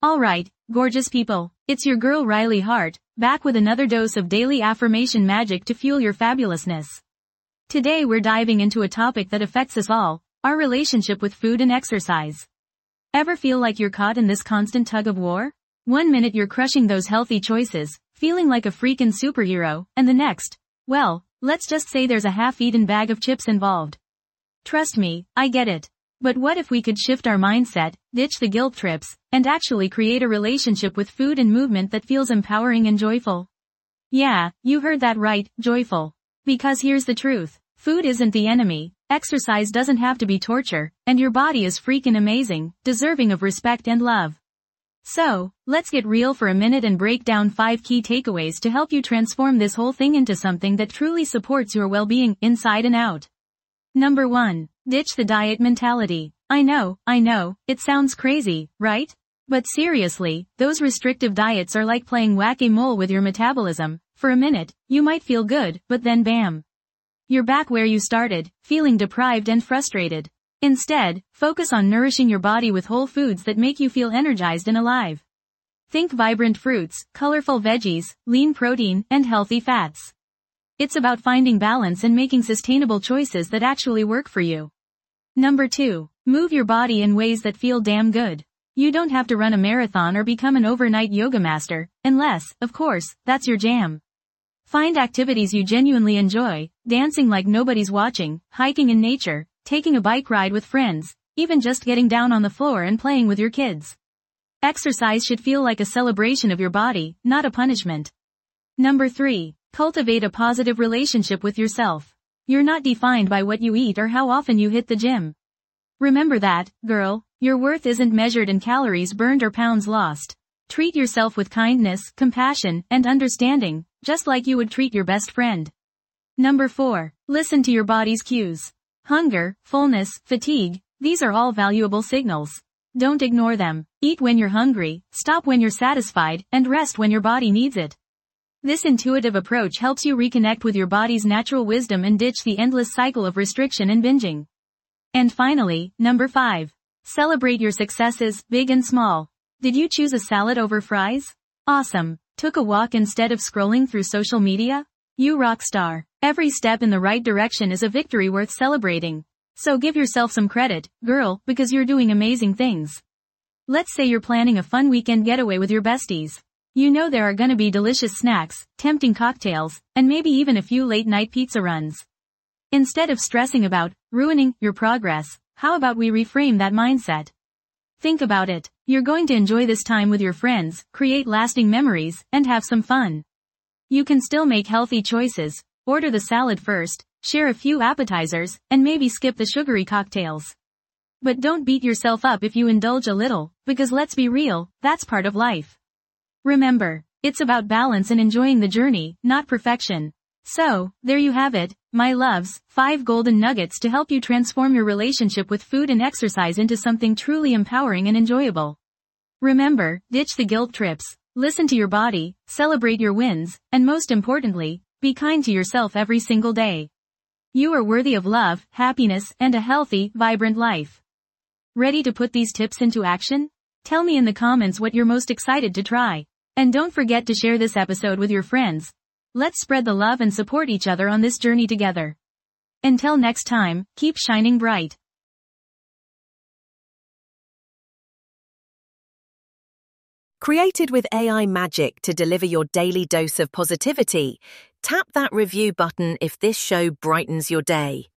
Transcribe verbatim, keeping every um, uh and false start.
Alright, gorgeous people, it's your girl Riley Hart, back with another dose of daily affirmation magic to fuel your fabulousness. Today we're diving into a topic that affects us all, our relationship with food and exercise. Ever feel like you're caught in this constant tug of war? One minute you're crushing those healthy choices, feeling like a freaking superhero, and the next, well, let's just say there's a half-eaten bag of chips involved. Trust me, I get it. But what if we could shift our mindset, ditch the guilt trips, and actually create a relationship with food and movement that feels empowering and joyful? Yeah, you heard that right, joyful. Because here's the truth. Food isn't the enemy, exercise doesn't have to be torture, and your body is freaking amazing, deserving of respect and love. So, let's get real for a minute and break down five key takeaways to help you transform this whole thing into something that truly supports your well-being, inside and out. Number one. Ditch the diet mentality. I know, I know, it sounds crazy, right? But seriously, those restrictive diets are like playing whack-a-mole with your metabolism. For a minute, you might feel good, but then bam. You're back where you started, feeling deprived and frustrated. Instead, focus on nourishing your body with whole foods that make you feel energized and alive. Think vibrant fruits, colorful veggies, lean protein, and healthy fats. It's about finding balance and making sustainable choices that actually work for you. Number two. Move your body in ways that feel damn good. You don't have to run a marathon or become an overnight yoga master, unless, of course, that's your jam. Find activities you genuinely enjoy, dancing like nobody's watching, hiking in nature, taking a bike ride with friends, even just getting down on the floor and playing with your kids. Exercise should feel like a celebration of your body, not a punishment. Number three. Cultivate a positive relationship with yourself. You're not defined by what you eat or how often you hit the gym. Remember that, girl, your worth isn't measured in calories burned or pounds lost. Treat yourself with kindness, compassion, and understanding, just like you would treat your best friend. Number four. Listen to your body's cues. Hunger, fullness, fatigue, these are all valuable signals. Don't ignore them. Eat when you're hungry, stop when you're satisfied, and rest when your body needs it. This intuitive approach helps you reconnect with your body's natural wisdom and ditch the endless cycle of restriction and binging. And finally, number five. Celebrate your successes, big and small. Did you choose a salad over fries? Awesome. Took a walk instead of scrolling through social media? You rock star. Every step in the right direction is a victory worth celebrating. So give yourself some credit, girl, because you're doing amazing things. Let's say you're planning a fun weekend getaway with your besties. You know there are gonna be delicious snacks, tempting cocktails, and maybe even a few late-night pizza runs. Instead of stressing about ruining your progress, how about we reframe that mindset? Think about it. You're going to enjoy this time with your friends, create lasting memories, and have some fun. You can still make healthy choices, order the salad first, share a few appetizers, and maybe skip the sugary cocktails. But don't beat yourself up if you indulge a little, because let's be real, that's part of life. Remember, it's about balance and enjoying the journey, not perfection. So, there you have it, my loves, five golden nuggets to help you transform your relationship with food and exercise into something truly empowering and enjoyable. Remember, ditch the guilt trips, listen to your body, celebrate your wins, and most importantly, be kind to yourself every single day. You are worthy of love, happiness, and a healthy, vibrant life. Ready to put these tips into action? Tell me in the comments what you're most excited to try. And don't forget to share this episode with your friends. Let's spread the love and support each other on this journey together. Until next time, keep shining bright. Created with A I magic to deliver your daily dose of positivity, tap that review button if this show brightens your day.